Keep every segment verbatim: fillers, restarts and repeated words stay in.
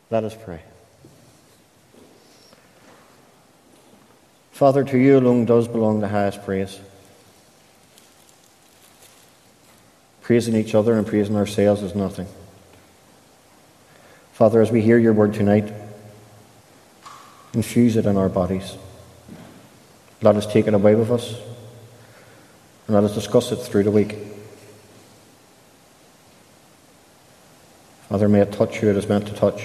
Let us pray. Father, to you alone does belong the highest praise. Praising each other and praising ourselves is nothing. Father, as we hear your word tonight, infuse it in our bodies. Let us take it away with us, and let us discuss it through the week. Father, may it touch you it is meant to touch.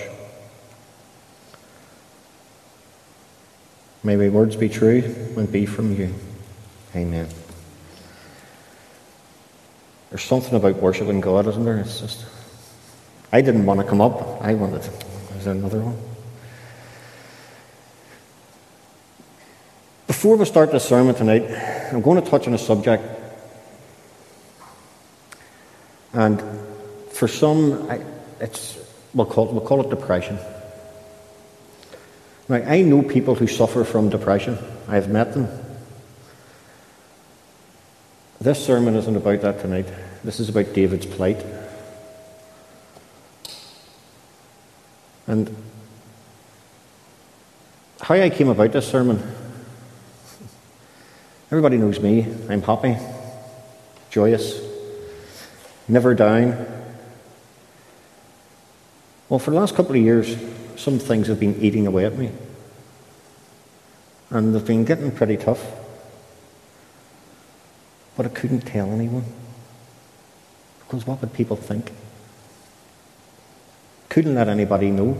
May my words be true and be from you. Amen. There's something about worshiping God, isn't there? It's just, I didn't want to come up. I wanted. Is there another one? Before we start this sermon tonight, I'm going to touch on a subject. And for some, I, it's we'll call, we'll call it depression. Now, I know people who suffer from depression. I've met them. This sermon isn't about that tonight. This is about David's plight. And how I came about this sermon, everybody knows me. I'm happy, joyous, never down. Well, for the last couple of years, some things have been eating away at me. And they've been getting pretty tough. But I couldn't tell anyone. Because what would people think? Couldn't let anybody know.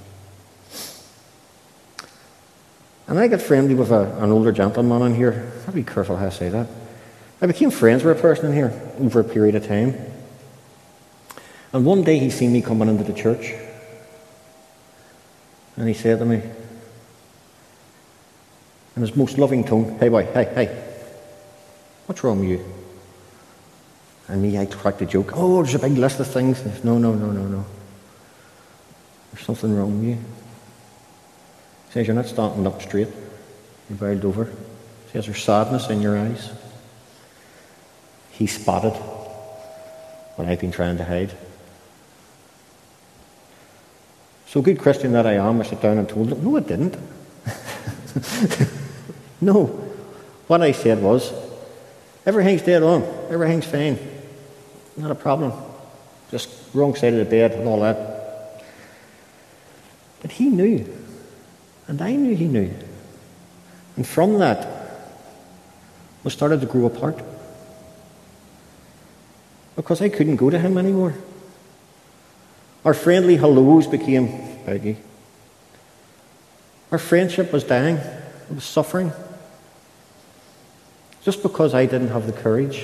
And I got friendly with a, an older gentleman in here. I'll be careful how I say that. I became friends with a person in here over a period of time. And one day he seen me coming into the church. And he said to me, in his most loving tone, "Hey boy, hey, hey, what's wrong with you?" And me, I cracked a joke. "Oh, there's a big list of things." Said, no, no, no, no, no. There's something wrong with you. He says, "You're not standing up straight. You're bowed over." He says, "There's sadness in your eyes." He spotted what I've been trying to hide. So good Christian that I am, I sat down and told him, no, I didn't. No. What I said was, everything's dead on. Everything's fine. Not a problem. Just wrong side of the bed and all that. But he knew. And I knew he knew. And from that, we started to grow apart. Because I couldn't go to him anymore. Our friendly hellos became baggy. Our friendship was dying. It was suffering. Just because I didn't have the courage.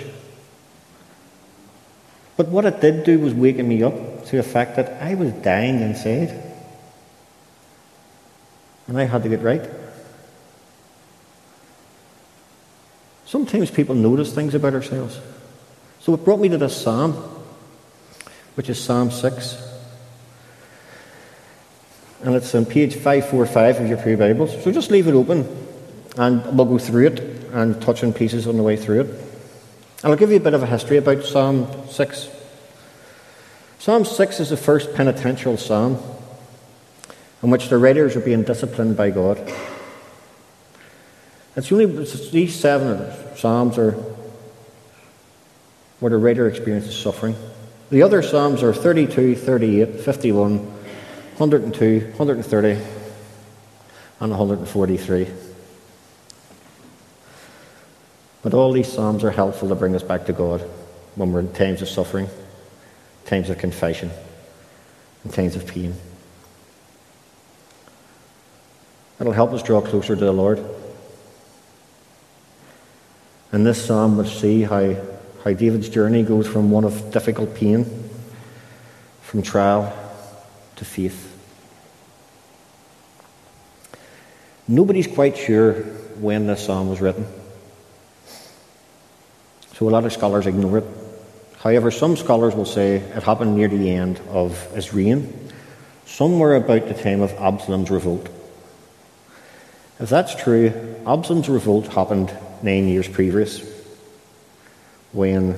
But what it did do was waken me up to the fact that I was dying inside. And I had to get right. Sometimes people notice things about ourselves. So it brought me to this psalm, which is Psalm six. And it's on page five forty-five of your Pew Bibles. So just leave it open and we'll go through it and touch on pieces on the way through it. And I'll give you a bit of a history about Psalm six. Psalm six is the first penitential psalm in which the writers are being disciplined by God. It's only it's these seven psalms are where the writer experiences suffering. The other psalms are thirty-two, thirty-eight, fifty-one, one hundred two, one hundred thirty, and one hundred forty-three. But all these psalms are helpful to bring us back to God when we're in times of suffering, times of confession, and times of pain. It'll help us draw closer to the Lord. In this psalm, we'll see how, how David's journey goes from one of difficult pain, from trial to faith. Nobody's quite sure when this psalm was written. So a lot of scholars ignore it. However, some scholars will say it happened near the end of his reign, somewhere about the time of Absalom's revolt. If that's true, Absalom's revolt happened nine years previous, when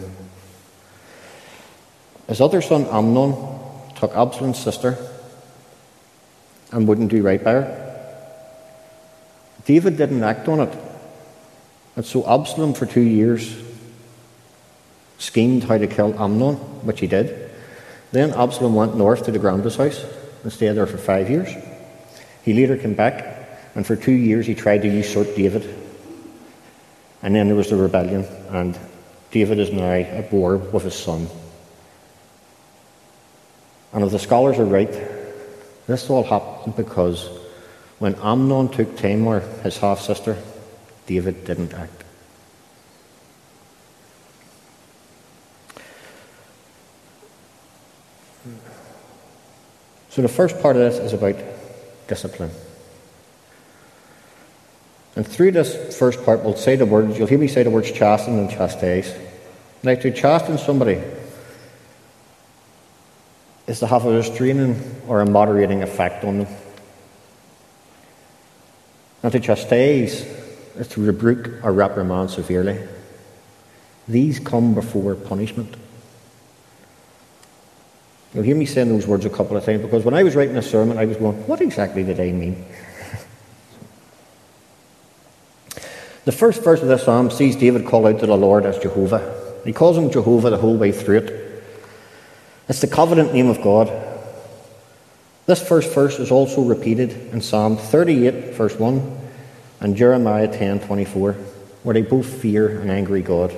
his other son Amnon took Absalom's sister and wouldn't do right by her. David didn't act on it. And so Absalom for two years schemed how to kill Amnon, which he did. Then Absalom went north to the grandpa's house and stayed there for five years. He later came back, and for two years he tried to usurp David. And then there was the rebellion, and David is now at war with his son. And if the scholars are right, this all happened because when Amnon took Tamar, his half-sister, David didn't act. So the first part of this is about discipline. And through this first part, we'll say the words, you'll hear me say the words chasten and chastise. Now, to chasten somebody is to have a restraining or a moderating effect on them. And to chastise is to rebuke or reprimand severely. These come before punishment. You'll hear me saying those words a couple of times, because when I was writing a sermon, I was going, what exactly did I mean? The first verse of this psalm sees David call out to the Lord as Jehovah. He calls him Jehovah the whole way through it. It's the covenant name of God. This first verse is also repeated in Psalm thirty-eight, verse one, and Jeremiah ten, twenty-four, where they both fear an angry God.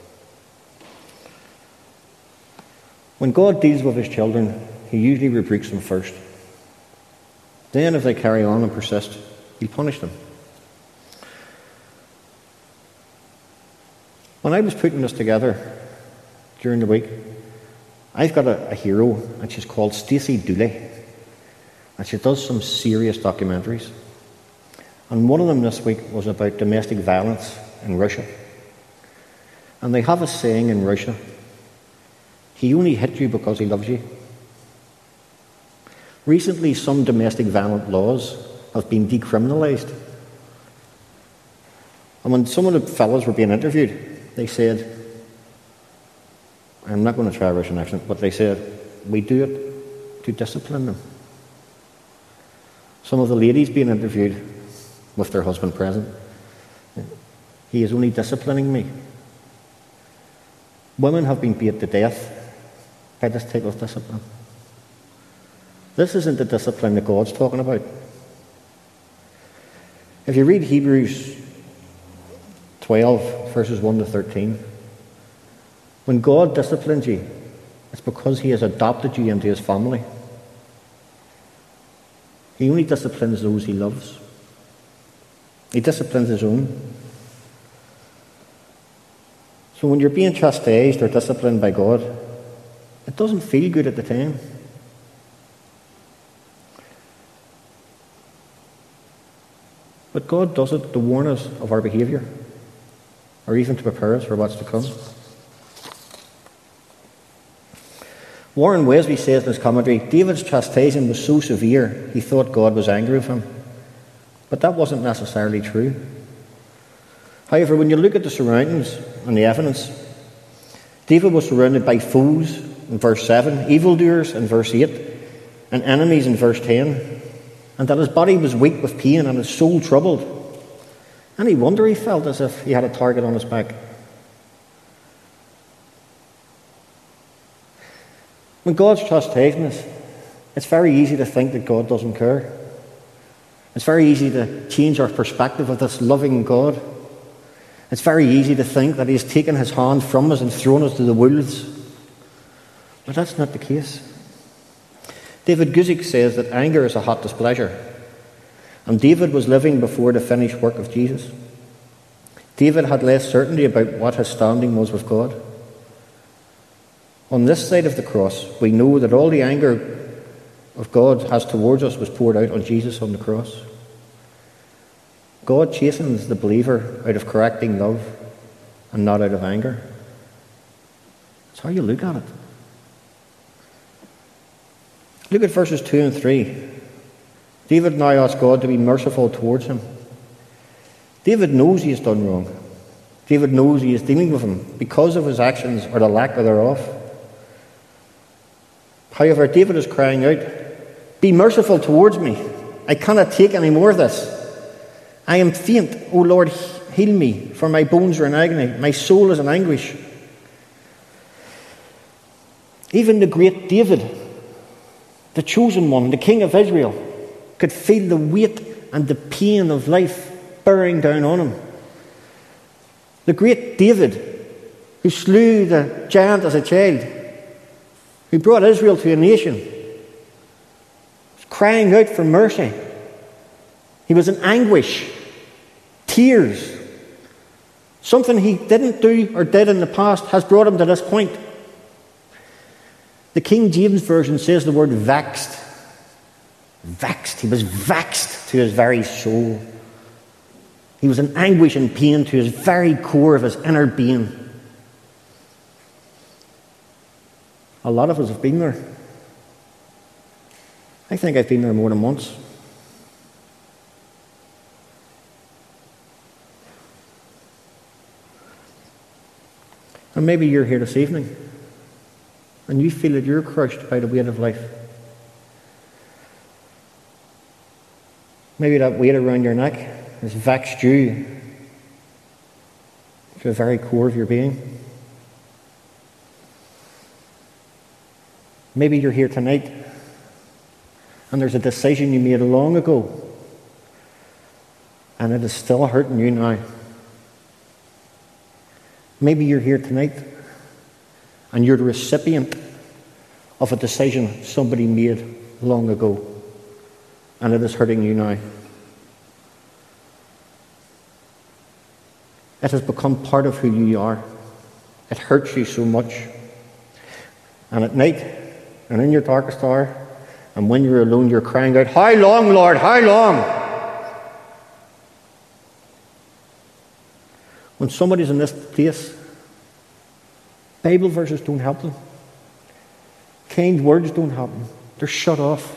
When God deals with his children, he usually rebukes them first. Then, if they carry on and persist, he'll punish them. When I was putting this together during the week, I've got a, a hero, and she's called Stacey Dooley. And she does some serious documentaries. And one of them this week was about domestic violence in Russia. And they have a saying in Russia, he only hit you because he loves you. Recently, some domestic violence laws have been decriminalised. And when some of the fellows were being interviewed, they said, I'm not going to try a Russian accent, but they said, we do it to discipline them. Some of the ladies being interviewed with their husband present, he is only disciplining me. Women have been beat to death by this type of discipline. This isn't the discipline that God's talking about. If you read Hebrews twelve, verses one to thirteen, when God disciplines you, it's because he has adopted you into his family. He only disciplines those he loves. He disciplines his own. So when you're being chastised or disciplined by God, it doesn't feel good at the time. But God does it to warn us of our behaviour, or even to prepare us for what's to come. Warren Wesley says in his commentary, David's chastising was so severe he thought God was angry with him. But that wasn't necessarily true. However, when you look at the surroundings and the evidence, David was surrounded by foes in verse seven, evildoers in verse eight, and enemies in verse ten, and that his body was weak with pain and his soul troubled. Any wonder he felt as if he had a target on his back? When God's chastising us, it's very easy to think that God doesn't care. It's very easy to change our perspective of this loving God. It's very easy to think that he has taken his hand from us and thrown us to the wolves. But that's not the case. David Guzik says that anger is a hot displeasure. And David was living before the finished work of Jesus. David had less certainty about what his standing was with God. On this side of the cross, we know that all the anger of God has towards us was poured out on Jesus on the cross. God chastens the believer out of correcting love and not out of anger. It's how you look at it. Look at verses two and three. David now asks God to be merciful towards him. David knows he has done wrong. David knows he is dealing with him because of his actions or the lack thereof. However, David is crying out, be merciful towards me. I cannot take any more of this. I am faint. O Lord, heal me, for my bones are in agony. My soul is in anguish. Even the great David, the chosen one, the king of Israel, could feel the weight and the pain of life bearing down on him. The great David, who slew the giant as a child, who brought Israel to a nation, was crying out for mercy. He was in anguish, tears. Something he didn't do or did in the past has brought him to this point. The King James Version says the word vexed. Vexed. He was vexed to his very soul. He was in anguish and pain to his very core of his inner being. A lot of us have been there. I think I've been there more than once. And maybe you're here this evening and you feel that you're crushed by the weight of life. Maybe that weight around your neck has vexed you to the very core of your being. Maybe you're here tonight and there's a decision you made long ago and it is still hurting you now. Maybe you're here tonight and you're the recipient of a decision somebody made long ago and it is hurting you now. It has become part of who you are. It hurts you so much. And at night, and in your darkest hour, and when you're alone, you're crying out, "How long, Lord? How long?" When somebody's in this place, Bible verses don't help them. Kind words don't help them. They're shut off.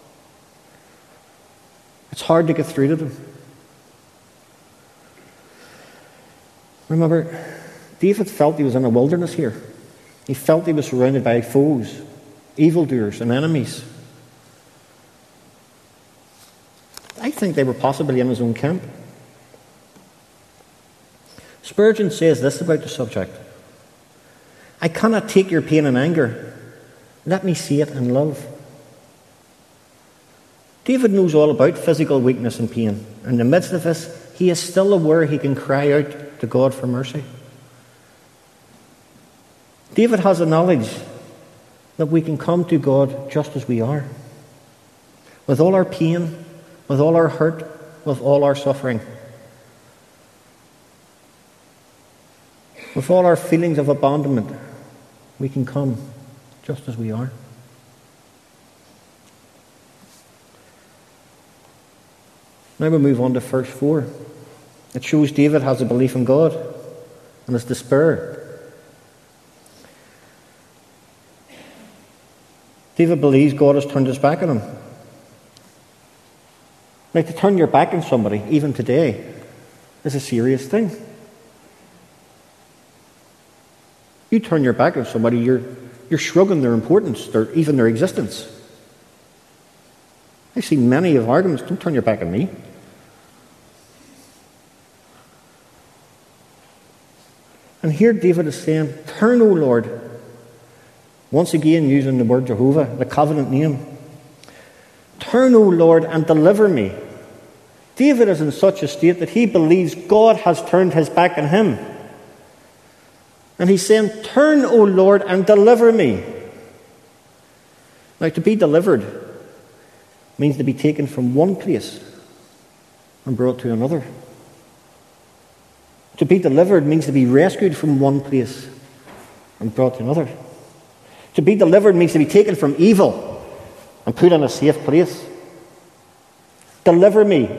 It's hard to get through to them. Remember, David felt he was in a wilderness here. He felt he was surrounded by foes, evildoers, and enemies. I think they were possibly in his own camp. Spurgeon says this about the subject: "I cannot take your pain and anger. Let me see it in love." David knows all about physical weakness and pain. In the midst of this, he is still aware he can cry out to God for mercy. David has a knowledge that we can come to God just as we are, with all our pain, with all our hurt, with all our suffering, with all our feelings of abandonment. We can come just as we are. Now we move on to verse four. It shows David has a belief in God and his despair. David believes God has turned his back on him. Now, to turn your back on somebody, even today, is a serious thing. You turn your back on somebody, you're, you're shrugging their importance, their, even their existence. I've seen many of arguments, "Don't turn your back on me." And here David is saying, "Turn, O Lord," once again using the word Jehovah, the covenant name. "Turn, O Lord, and deliver me." David is in such a state that he believes God has turned his back on him. And he's saying, "Turn, O Lord, and deliver me." Now, to be delivered means to be taken from one place and brought to another. To be delivered means to be rescued from one place and brought to another. To be delivered means to be taken from evil and put in a safe place. Deliver me.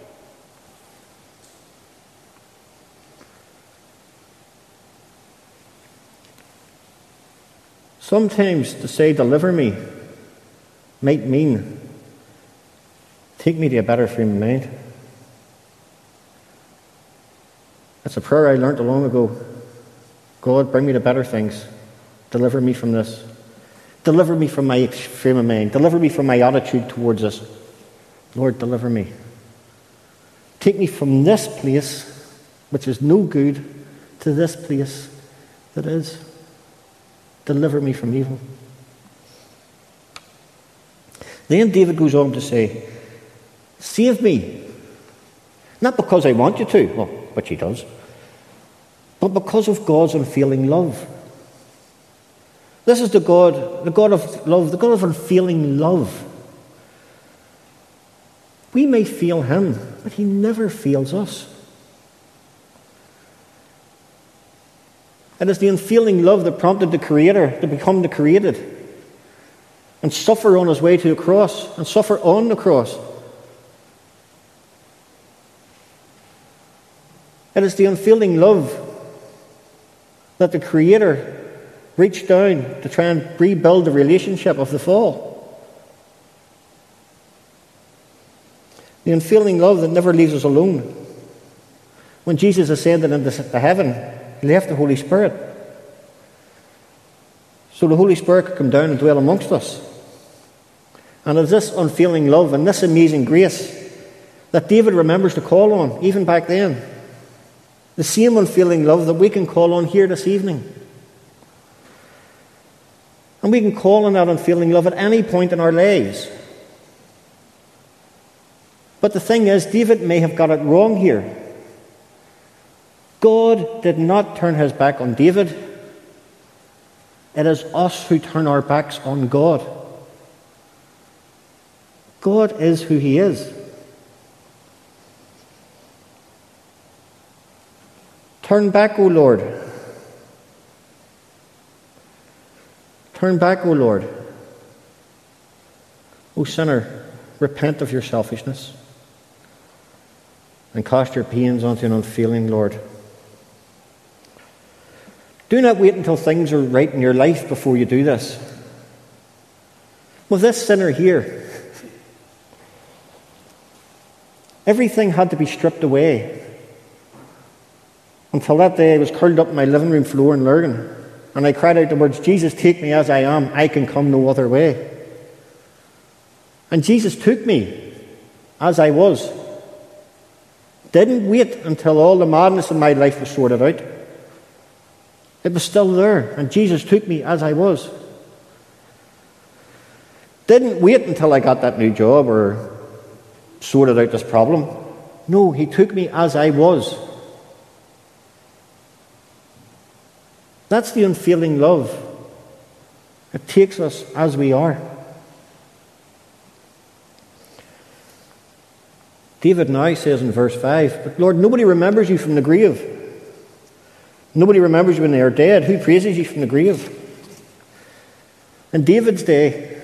Sometimes to say "deliver me" might mean take me to a better frame of mind. That's a prayer I learnt long ago. God, bring me to better things. Deliver me from this. Deliver me from my frame of mind. Deliver me from my attitude towards this. Lord, deliver me. Take me from this place, which is no good, to this place that is. Deliver me from evil. Then David goes on to say, save me. Not because I want you to, well, which he does, but because of God's unfailing love. This is the God, the God of love, the God of unfailing love. We may fail him, but he never fails us. It is the unfailing love that prompted the Creator to become the created and suffer on his way to the cross and suffer on the cross. It is the unfailing love that the Creator reached down to try and rebuild the relationship of the fall. The unfailing love that never leaves us alone. When Jesus ascended into heaven, he left the Holy Spirit, so the Holy Spirit could come down and dwell amongst us. And it's this unfailing love and this amazing grace that David remembers to call on, even back then. The same unfailing love that we can call on here this evening. And we can call on that unfailing love at any point in our lives. But the thing is, David may have got it wrong here. God did not turn his back on David. It is us who turn our backs on God. God is who he is. Turn back, O Lord. Turn back, O Lord. O sinner, repent of your selfishness and cast your pains onto an unfailing Lord. Do not wait until things are right in your life before you do this. With this sinner here, everything had to be stripped away. Until that day I was curled up in my living room floor in Lurgan, and I cried out the words, Jesus, take me as I am, I can come no other way. And Jesus took me as I was. Didn't wait until all the madness in my life was sorted out. It was still there, and Jesus took me as I was. Didn't wait until I got that new job or sorted out this problem. No, he took me as I was. That's the unfailing love. It takes us as we are. David now says in verse five, but Lord, nobody remembers you from the grave. Nobody remembers you when they are dead. Who praises you from the grave? In David's day,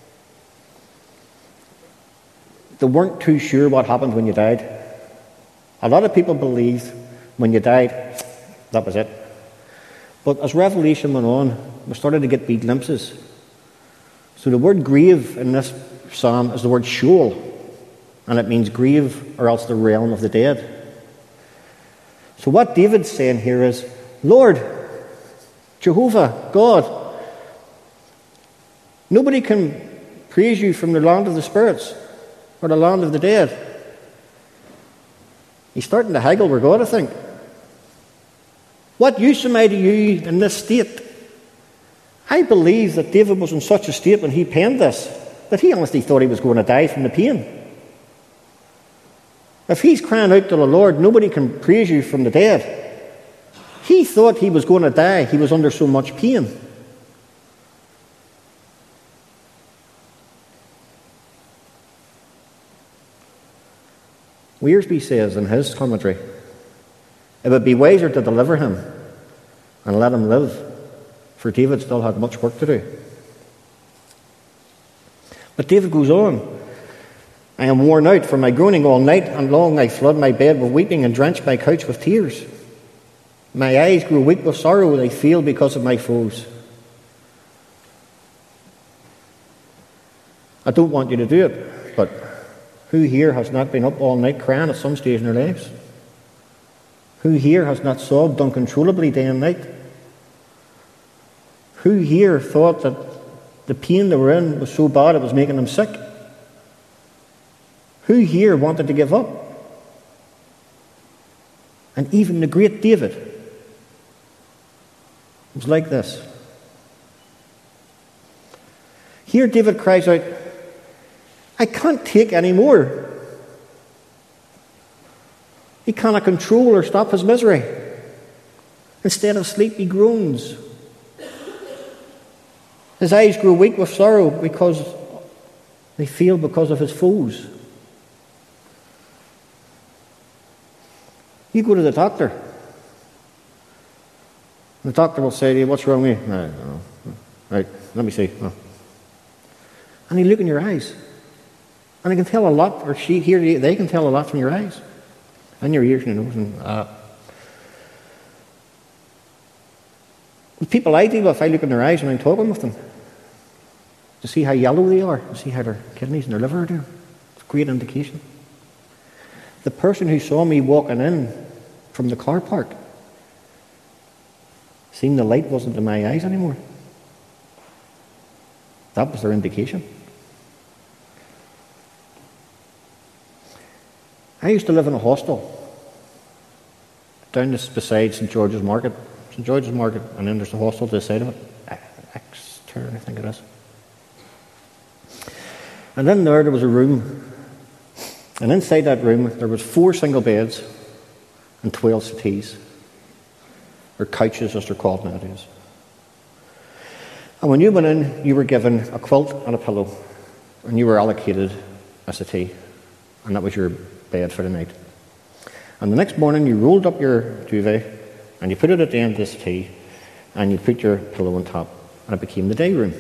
they weren't too sure what happened when you died. A lot of people believed when you died, that was it. But as Revelation went on, we started to get wee glimpses. So the word grave in this psalm is the word Sheol, and it means grave or else the realm of the dead. So what David's saying here is, Lord, Jehovah, God, nobody can praise you from the land of the spirits or the land of the dead. He's starting to haggle with God, I think. What use am I to you in this state? I believe that David was in such a state when he penned this, that he honestly thought he was going to die from the pain. If he's crying out to the Lord, nobody can praise you from the dead. He thought he was going to die. He was under so much pain. Wiersbe says in his commentary, it would be wiser to deliver him and let him live, for David still had much work to do. But David goes on, I am worn out from my groaning all night, and long I flood my bed with weeping and drench my couch with tears. My eyes grow weak with sorrow, they fail because of my foes. I don't want you to do it, but who here has not been up all night crying at some stage in their lives? Who here has not sobbed uncontrollably day and night? Who here thought that the pain they were in was so bad it was making them sick? Who here wanted to give up? And even the great David was like this. Here David cries out, I can't take any more. He cannot control or stop his misery. Instead of sleep, he groans. His eyes grow weak with sorrow because they feel because of his foes. You go to the doctor. The doctor will say to you, what's wrong with you? I don't know. Right, let me see. Oh. And he'll look in your eyes. And he can tell a lot, or she, here, they can tell a lot from your eyes. And your ears and your nose. And, uh, the people I deal with, I look in their eyes when I'm talking with them. To see how yellow they are. To see how their kidneys and their liver are doing. It's a great indication. The person who saw me walking in from the car park seen the light wasn't in my eyes anymore. That was their indication. I used to live in a hostel down this beside St George's Market. St George's Market, and then there's a hostel to the side of it. Exeter, I think it is. And then there, there was a room. And inside that room, there was four single beds and twelve settees, or couches as they're called nowadays. And when you went in, you were given a quilt and a pillow, and you were allocated a settee, and that was your bed for the night. And the next morning, you rolled up your duvet, and you put it at the end of the settee, and you put your pillow on top, and it became the day room.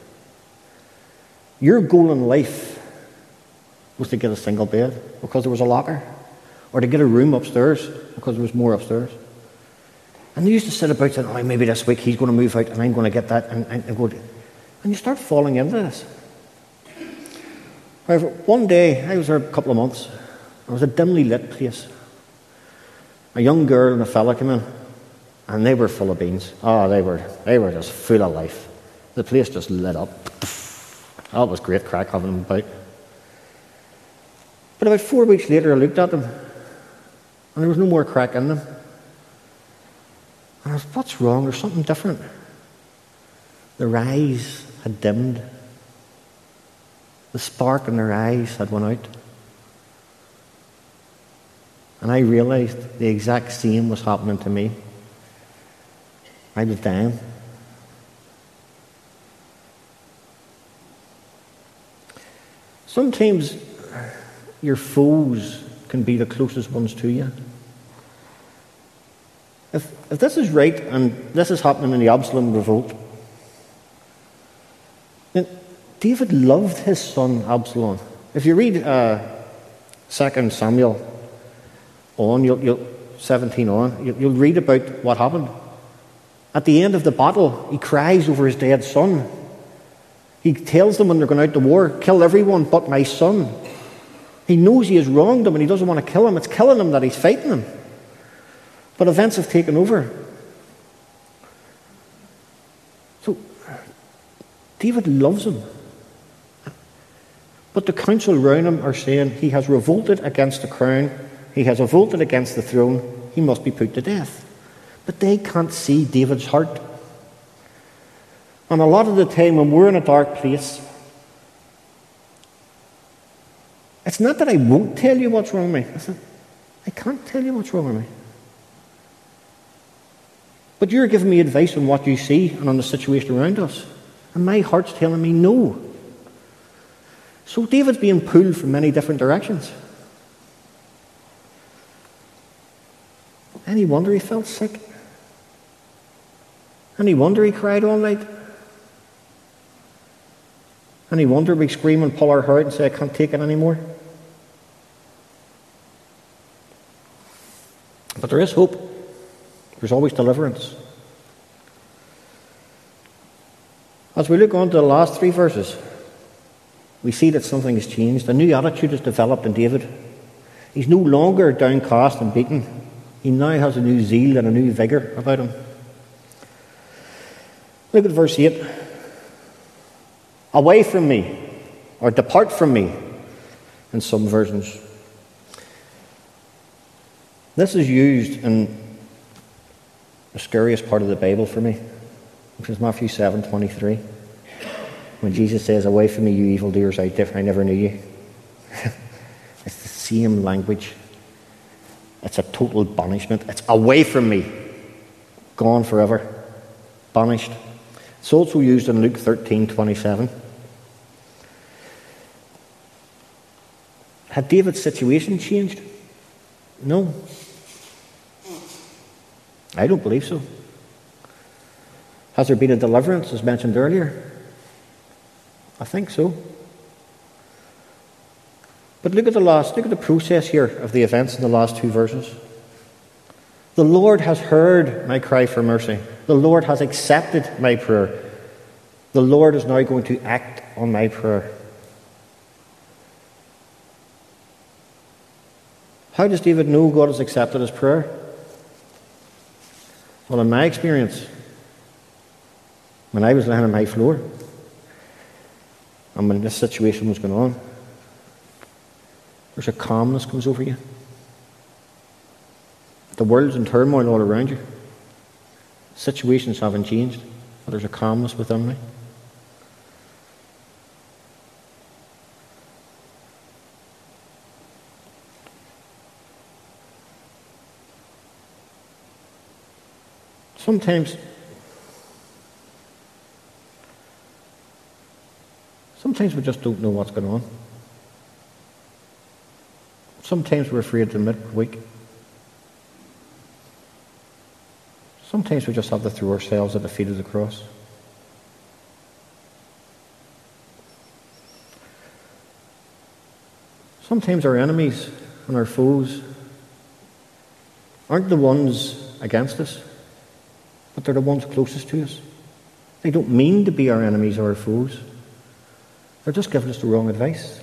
Your goal in life was to get a single bed because there was a locker, or to get a room upstairs because there was more upstairs. And they used to sit about saying, oh, maybe this week he's going to move out and I'm going to get that. And, and, and, go to... and you start falling into this. However, one day, I was there a couple of months, it was a dimly lit place. A young girl and a fella came in, and they were full of beans. Oh, they were, they were just full of life. The place just lit up. Oh, it was great crack having them about. But about four weeks later, I looked at them, and there was no more crack in them. And I was, what's wrong? There's something different. Their eyes had dimmed. The spark in their eyes had went out. And I realized the exact same was happening to me. I was dying. Sometimes your foes can be the closest ones to you. If, if this is right, and this is happening in the Absalom revolt, then David loved his son Absalom. If you read uh, Second Samuel on, you'll, you'll, seventeen on, you'll, you'll read about what happened. At the end of the battle, he cries over his dead son. He tells them when they're going out to war, kill everyone but my son. He knows he has wronged him and he doesn't want to kill him. It's killing him that he's fighting him. But events have taken over. So, David loves him. But the council around him are saying he has revolted against the crown, he has revolted against the throne, he must be put to death. But they can't see David's heart. And a lot of the time when we're in a dark place, it's not that I won't tell you what's wrong with me. It's that I can't tell you what's wrong with me. But you're giving me advice on what you see and on the situation around us. And my heart's telling me no. So David's being pulled from many different directions. Any wonder he felt sick? Any wonder he cried all night? Any wonder we scream and pull our hair out and say, I can't take it anymore? But there is hope. There's always deliverance. As we look on to the last three verses, we see that something has changed. A new attitude has developed in David. He's no longer downcast and beaten. He now has a new zeal and a new vigour about him. Look at verse eight. Away from me, or depart from me, in some versions. This is used in the scariest part of the Bible for me, which is Matthew seven twenty-three, when Jesus says, "Away from me, you evildoers, I, I never knew you." It's the same language. It's a total banishment. It's away from me, gone forever, banished. It's also used in Luke thirteen twenty-seven. Had David's situation changed? No. I don't believe so. Has there been a deliverance, as mentioned earlier? I think so. But look at the last, look at the process here of the events in the last two verses. The Lord has heard my cry for mercy. The Lord has accepted my prayer. The Lord is now going to act on my prayer. How does David know God has accepted his prayer? Well, in my experience, when I was lying on my floor, and when this situation was going on, there's a calmness comes over you. The world's in turmoil all around you. Situations haven't changed, but there's a calmness within me. Sometimes, sometimes we just don't know what's going on. Sometimes we're afraid to admit we're weak. Sometimes we just have to throw ourselves at the feet of the cross. Sometimes our enemies and our foes aren't the ones against us, but they're the ones closest to us. They don't mean to be our enemies or our foes. They're just giving us the wrong advice.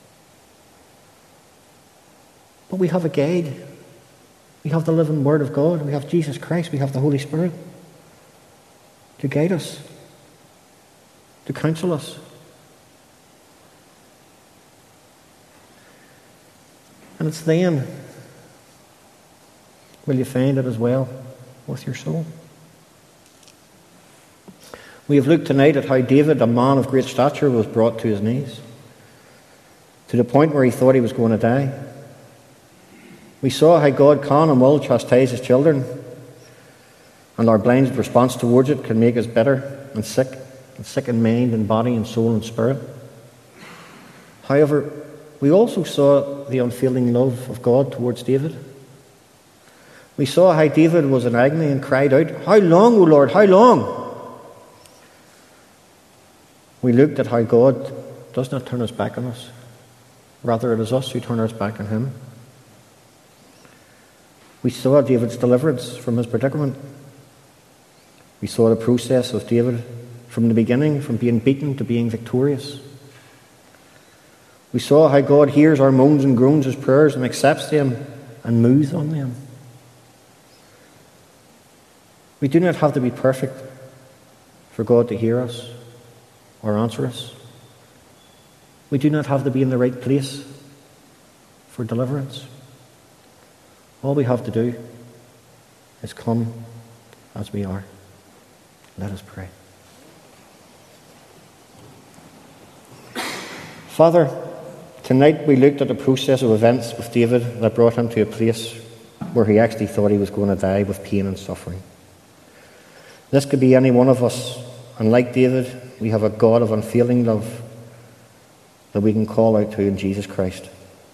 But we have a guide. We have the living Word of God. We have Jesus Christ. We have the Holy Spirit to guide us, to counsel us. And it's then will you find it as well with your soul. We have looked tonight at how David, a man of great stature, was brought to his knees, to the point where he thought he was going to die. We saw how God can and will chastise his children, and our blind response towards it can make us bitter and sick, and sick in mind and body and soul and spirit. However, we also saw the unfailing love of God towards David. We saw how David was in agony and cried out, "How long, O Lord, how long?" We looked at how God does not turn his back on us. Rather, it is us who turn our back on him. We saw David's deliverance from his predicament. We saw the process of David from the beginning, from being beaten to being victorious. We saw how God hears our moans and groans, his prayers, and accepts them and moves on them. We do not have to be perfect for God to hear us or answer us. We do not have to be in the right place for deliverance. All we have to do is come as we are. Let us pray. Father, tonight we looked at the process of events with David that brought him to a place where he actually thought he was going to die with pain and suffering. This could be any one of us, and like David, we have a God of unfailing love that we can call out to in Jesus Christ.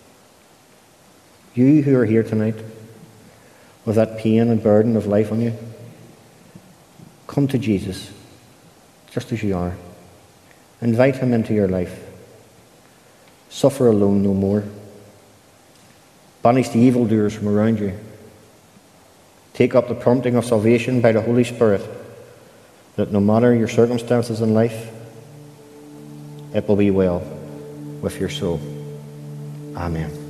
You who are here tonight with that pain and burden of life on you, come to Jesus just as you are. Invite him into your life. Suffer alone no more. Banish the evildoers from around you. Take up the prompting of salvation by the Holy Spirit, that no matter your circumstances in life, it will be well with your soul. Amen.